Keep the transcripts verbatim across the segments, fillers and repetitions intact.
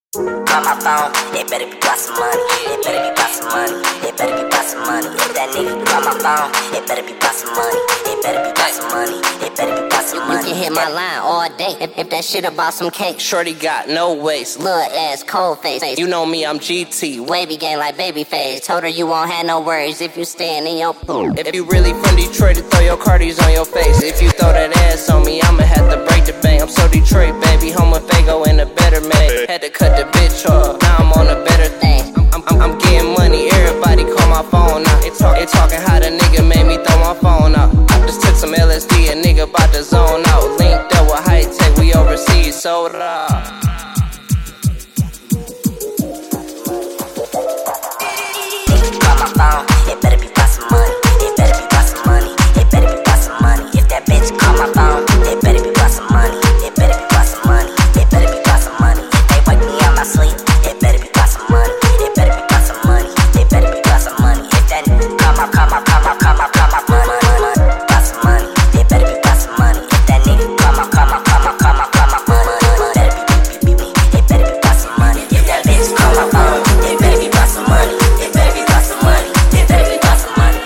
Call my phone, it better be about some money. It better be about some money. It better be about some money. If that nigga call my phone, it better be about some money. It better be about some money. It better be about some money. You can hit my line all day if, if that shit about some cake. Shorty got no waist, little ass, cold face. You know me, I'm G T. Wavy gang like Babyface. Told her you won't have no worries if you stand in your pool. If you really from Detroit, to throw your Cardis on your face. If you throw that ass on me, I'ma have to break the bank. I'm so Detroit, baby, home with Fago and a better man. Had to cut the bitch off, now I'm on a better thing. I'm, I'm, I'm getting money, everybody call my phone now. They, talk, they talking how the nigga made me throw my phone out. I just took some L S D, a nigga bout to zone out. Linked up with high tech, we overseas, sold out. Call my phone, it better be about some money. It better be about some money. It better be about some money. If that bitch call my phone, it better be about some money. It better be about some money. It better be about some money. If they wake me out my sleep, it better be about some money. It better be about some money. It better be about some money. If that call my, call my, call my, call my, call my money, money, about some money. It better be about some money. If that nigga call my, call my, call my, call my, call my money, better be, be, be, be. It better be about some money. If that bitch call my phone, it better be about some money. It better be about some money. It better be about some money.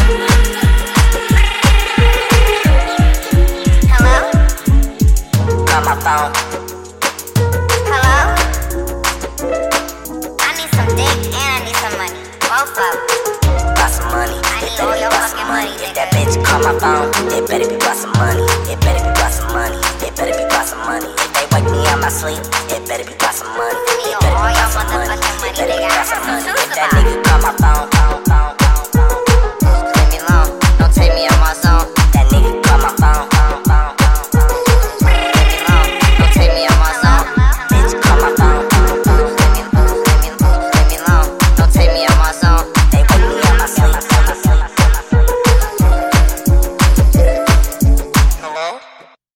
Hello? Call my phone. Hello? I need some dick and I need some money. Both of them. About some money. I It need better all be your about some fucking money. money, If that bitch call my phone, it better be about some money. It better be about some money. It better be about some money. If they wake me out my sleep, it better be about some money. I need It better all be your about some money. motherfucking money, It better be nigga. I about some have some money. shoes If that about. nigga call my phone, phone,